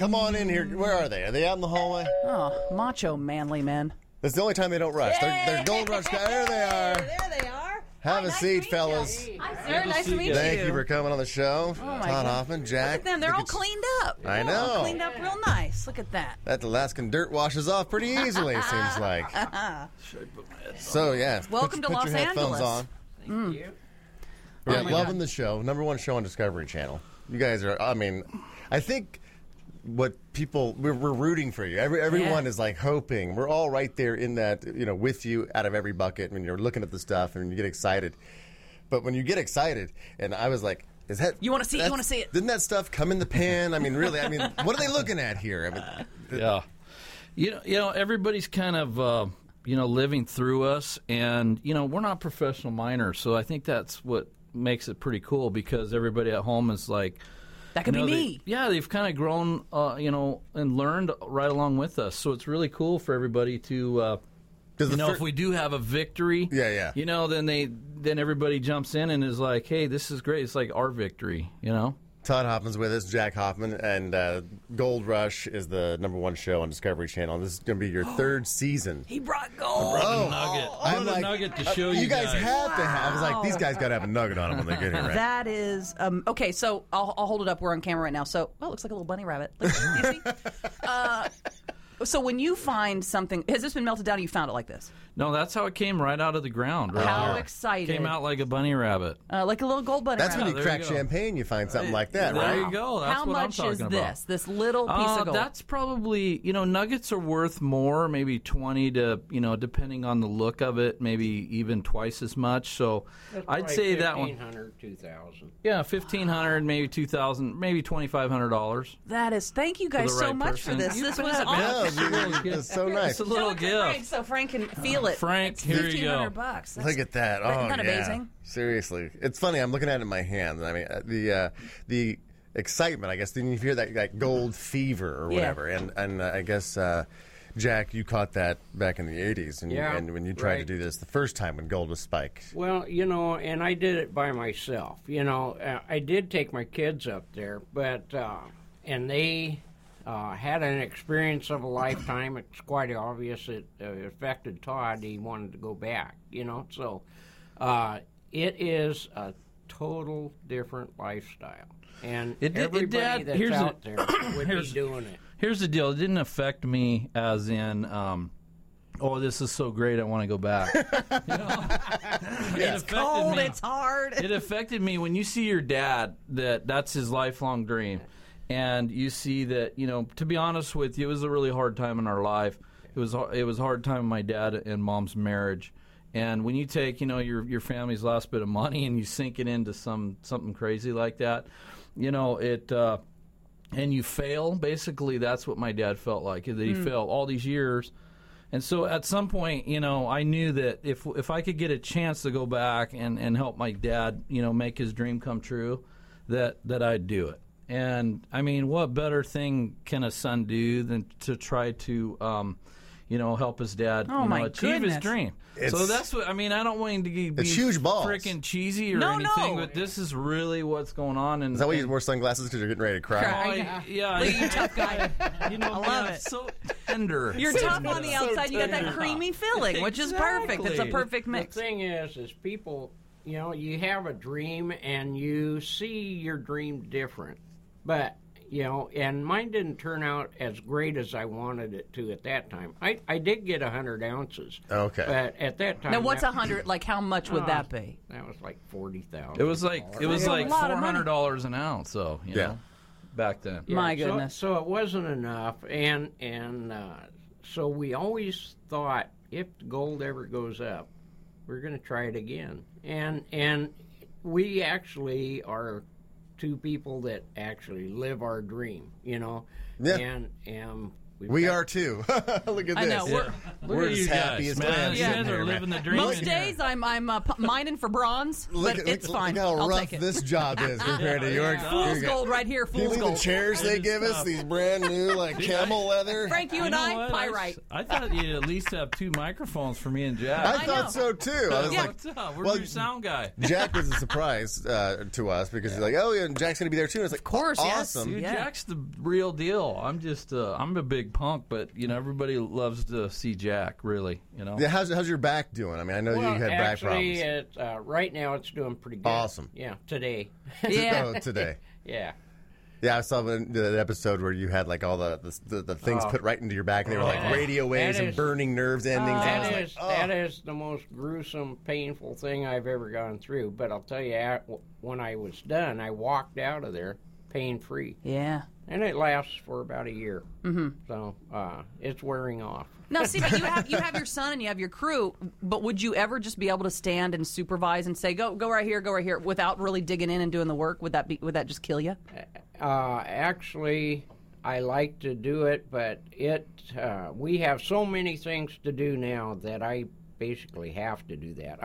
Come on in here. Where are they? Are they out in the hallway? Oh, macho manly men. That's the only time they don't rush. They're Gold Rush guys. There they are. There they are. Have a nice seat, to meet fellas. you. Hi, sir. Nice to meet you. Thank you for coming on the show. Oh, my Todd God. Hoffman, Jack. Look at them. They're all cleaned up. I know. All cleaned up real nice. Look at that. That Alaskan dirt washes off pretty easily, it seems like. So, yeah. Welcome to put Los your headphones Angeles. on. Thank you. Yeah, Oh, my loving God. the show. Number one show on Discovery Channel. You guys are, I mean, I think what people, we're rooting for you. Everyone Yeah. is like hoping. We're all right there in that, with you out of every bucket when you're looking at the stuff and you get excited. But when you get excited, and I was like, is that... You wanna see it? You wanna see it? Didn't that stuff come in the pan? I mean, really, what are they looking at here? I mean, Yeah. You know, everybody's kind of, living through us, and, we're not professional miners, so I think that's what makes it pretty cool, because everybody at home is like... That could be me. They've kind of grown, and learned right along with us, so it's really cool for everybody to... if we do have a victory, Yeah. then everybody jumps in and is like, hey, this is great. It's like our victory, Todd Hoffman's with us, Jack Hoffman, and Gold Rush is the number one show on Discovery Channel. This is going to be your third season. He brought gold. I brought a nugget to show you guys have to have. I was like, these guys got to have a nugget on them when they get here, right? That is okay. So I'll hold it up. We're on camera right now. So, it looks like a little bunny rabbit. Look, you see? So when you find something, has this been melted down? Or you found it like this? No, that's how it came right out of the ground. Right How there. excited! Came out like a bunny rabbit. Like a little gold bunny That's rabbit. when you there crack you go. champagne, you find something like that, There right? you go. That's How what I'm much talking is about. this little piece of gold? That's probably, nuggets are worth more, maybe 20 to, depending on the look of it, maybe even twice as much. So That's I'd probably say that one. 1,500, 2,000. Yeah, 1,500, maybe 2,000, maybe $2,500. That is. Thank you guys For the so right much person. for this. You This bet, was man. awesome. Yeah, it's so nice. It's a little Show it to Frank gift. so Frank can feel it. Frank, It's here you go. $1,500. That's- Look at that. Oh, Isn't that yeah. amazing? Seriously. It's funny. I'm looking at it in my hand. I mean, the excitement, I guess, then you hear that gold fever or Yeah. whatever. And I guess, Jack, you caught that back in the 80s. And when you tried to right. do this the first time when gold was spiked. Well, and I did it by myself. I did take my kids up there, but and they had an experience of a lifetime. It's quite obvious it affected Todd. He wanted to go back, So it is a total different lifestyle. And everybody Dad, that's here's out there would be doing it. Here's the deal. It didn't affect me as in, this is so great, I want to go back. It's cold. It's hard. It affected me when you see your dad, that's his lifelong dream. And you see that, to be honest with you, it was a really hard time in our life. It was a hard time in my dad and mom's marriage. And when you take, your family's last bit of money and you sink it into something crazy like that, and you fail, basically that's what my dad felt like, that he failed all these years. And so at some point, I knew that if I could get a chance to go back and help my dad, make his dream come true, that I'd do it. And, I mean, what better thing can a son do than to try to, help his dad my achieve his goodness. dream? So that's what, I mean, I don't want him to be It's huge balls. freaking cheesy or No, anything, no. but this is really what's going on. And, Is that why you wear sunglasses because you're getting ready to cry? Cry. yeah. Look at you, tough guy. I love it. So tender. You're tough on the outside. You got that tender. creamy filling, which is perfect. It's a Exactly. perfect The mix. thing is people, you have a dream and you see your dream different. But, and mine didn't turn out as great as I wanted it to at that time. I did get 100 ounces. Okay. But at that time... Now, what's 100? Like, how much would that be? That was like $40,000. It was like That's a lot of money. $400 an ounce, though. You know, back then. My goodness. So it wasn't enough, and so we always thought if gold ever goes up, we're going to try it again. And we actually are two people that actually live our dream, Yeah. And We are too. Look at this. I know. We're at you just happy guys, as man. clams You in guys here, are man. living the dream. Most in here. days I'm mining for bronze, but it's fine. Look how I'll rough take it. this job is compared to yours. Fool's gold right here. You Fool's see the gold. chairs they It is give us? tough. These brand new, like camel leather. Frank, you and know I, what? pyrite. I thought you'd at least have 2 microphones for me and Jack. I I thought know. so too. I was Yeah. like, What's up? Where's well, your sound guy? Jack was a surprise to us because he's like, oh yeah, and Jack's gonna be there too. And it's like, of course, yes. awesome. Dude, Yeah. Jack's the real deal. I'm just, I'm a big punk, but everybody loves to see Jack. Really, Yeah, how's your back doing? I mean, I know Well, you had back actually, problems. right now it's doing pretty good. Awesome. Yeah, today. Yeah. Oh, today. Yeah. Yeah, I saw the episode where you had like all the things put right into your back, and they were like Yeah. radio waves That and is- burning nerves endings. and I was like, oh. That is the most gruesome, painful thing I've ever gone through. But I'll tell you, when I was done, I walked out of there pain-free. Yeah. And it lasts for about a year. Mm-hmm. So it's wearing off. Now, see, but you have your son and you have your crew. But would you ever just be able to stand and supervise and say, go right here, without really digging in and doing the work? Would that just kill you? Actually, I like to do it, but we have so many things to do now that I basically have to do that.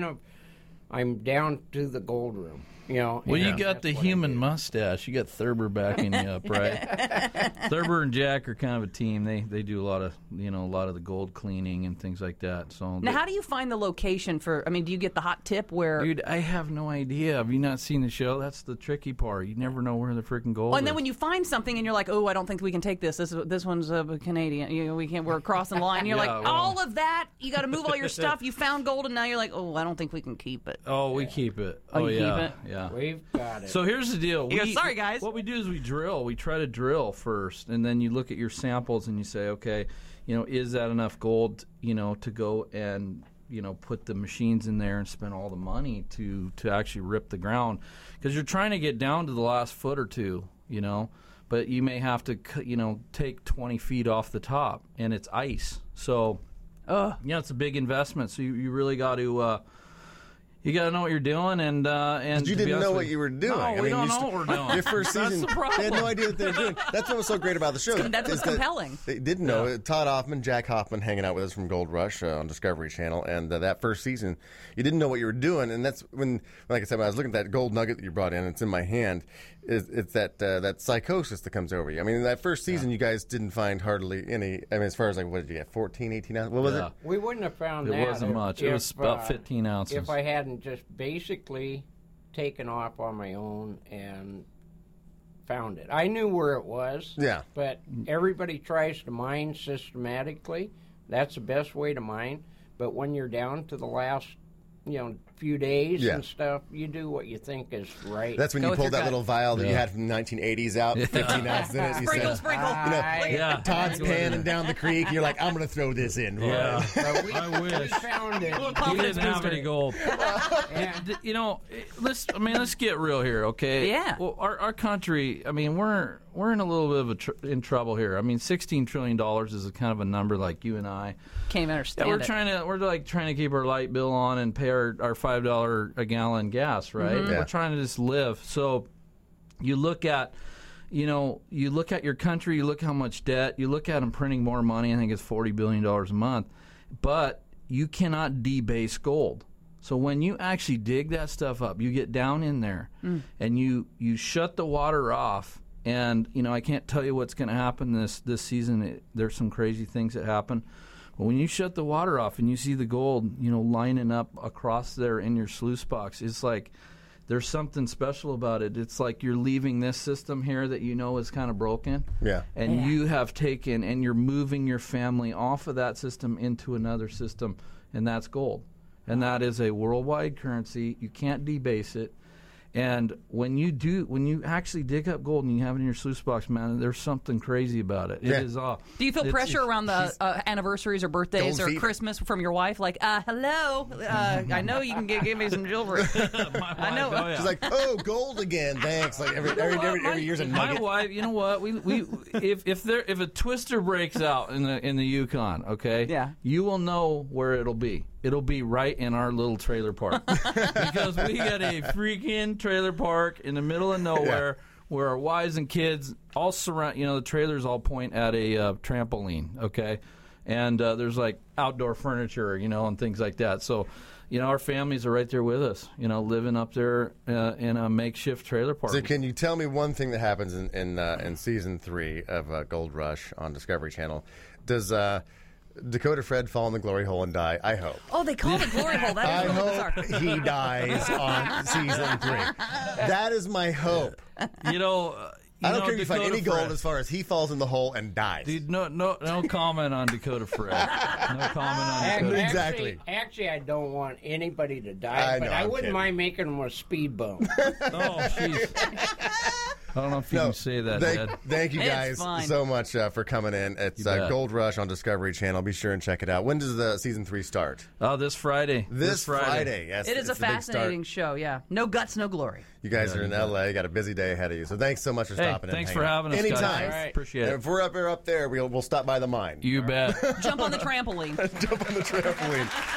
I'm down to the gold room, Well, and you got that's the what I human do. mustache. You got Thurber backing you up, right? Thurber and Jack are kind of a team. They do a lot of the gold cleaning and things like that. So Now, how do you find the location for? I mean, do you get the hot tip where? dude, I have no idea. Have you not seen the show? That's the tricky part. You never know where the freaking gold Oh, and then is. when you find something and you're like, oh, I don't think we can take this. This one's Canadian. We can't. We're crossing the line. You're Yeah, like, well- all of that. You got to move all your stuff. You found gold, and now you're like, oh, I don't think we can keep it. Oh, we keep it. Oh, you yeah, keep it? yeah. We've got it. So here's the deal. You go, "Sorry, guys." What we do is we drill. We try to drill first, and then you look at your samples and you say, okay, is that enough gold, to go and put the machines in there and spend all the money to actually rip the ground, because you're trying to get down to the last foot or two, but you may have to, take 20 feet off the top, and it's ice. So, it's a big investment. So you really got to. You got to know what you're doing, and But you to be didn't honest know with what you were doing. No, I we mean, don't you know what we're doing. Your first That's season, the problem. they had no idea what they were doing. That's what was so great about the show. That's what's is that compelling. They didn't know it. Todd Hoffman, Jack Hoffman, hanging out with us from Gold Rush on Discovery Channel, and that first season, you didn't know what you were doing, and that's when, like I said, when I was looking at that gold nugget that you brought in, it's in my hand. It's that psychosis that comes over you. I mean, in that first season, you guys didn't find hardly any. I mean, as far as like, what did you get? 14, 18 ounces? What was Yeah. it? We wouldn't have found that. It wasn't much. It was about 15 ounces. If I hadn't just basically taken off on my own and found it. I knew where it was. Yeah. But everybody tries to mine systematically. That's the best way to mine. But when you're down to the last, few days Yeah. and stuff, you do what you think is right. That's when Go you with pulled your that gut. little vial that you Yeah. had from the 1980s out, 15 ounces in it. You Sprinkle, said, sprinkle. Yeah. Todd's panning down the creek. You're like, I'm going to throw this in. Yeah, But we I wish. we found it. You Confidence didn't have booster. any gold. Let's get real here, okay? Yeah. Well, our country, I mean, we're in a little bit of in trouble here. I mean, $16 trillion is a kind of a number like you and I. Can't even understand Yeah, it. we're trying to keep our light bill on and pay our $5 a gallon gas, right? Yeah. We're trying to just live. So you look at your country, you look how much debt, you look at them printing more money. I think it's $40 billion a month, but you cannot debase gold. So when you actually dig that stuff up, you get down in there and you shut the water off. And I can't tell you what's going to happen this season. There's some crazy things that happen. But when you shut the water off and you see the gold, lining up across there in your sluice box, it's like there's something special about it. It's like you're leaving this system here that is kind of broken. Yeah. And you have taken and you're moving your family off of that system into another system, and that's gold. And that is a worldwide currency. You can't debase it. And when you actually dig up gold and you have it in your sluice box, man, there's something crazy about it. Yeah. It is all. Do you feel pressure around the anniversaries or birthdays Gold or fever. Christmas from your wife? Like, hello, I know you can give me some jewelry. I know. Oh, yeah. She's like, oh, gold again. Thanks. Like every year's a My nugget. wife, you know what? If a twister breaks out in the Yukon, okay, Yeah. you will know where it'll be. It'll be right in our little trailer park because we got a freaking trailer park in the middle of nowhere where our wives and kids all surround. The trailers all point at a trampoline. Okay, and there's like outdoor furniture, and things like that. So, our families are right there with us. Living up there in a makeshift trailer park. So, can you tell me one thing that happens in season 3 of Gold Rush on Discovery Channel? Does Dakota Fred fall in the glory hole and die? I hope. Oh, they call it glory hole. That I is really hope bizarre. he dies on season 3. That is my hope. I don't care if you find any gold as far as he falls in the hole and dies. Dude, no comment on Dakota Fred. No comment on Dakota. Exactly. Actually, I don't want anybody to die, but I wouldn't kidding. mind making them a speed bump. Oh, jeez. I don't know if you can say that, Dad. Thank you It's guys fine. so much for coming in. It's bet. Gold Rush on Discovery Channel. Be sure and check it out. When does the season 3 start? This Friday. This Friday. Yes, It is a it's the big fascinating start. show, yeah. No guts, no glory. You guys are in LA. You got a busy day ahead of you. So thanks so much for Hey, stopping in. thanks and for hanging out. having us, guys. Anytime. All right. Appreciate And it. if we're up there, we'll stop by the mine. You bet. Jump on the trampoline. Jump on the trampoline.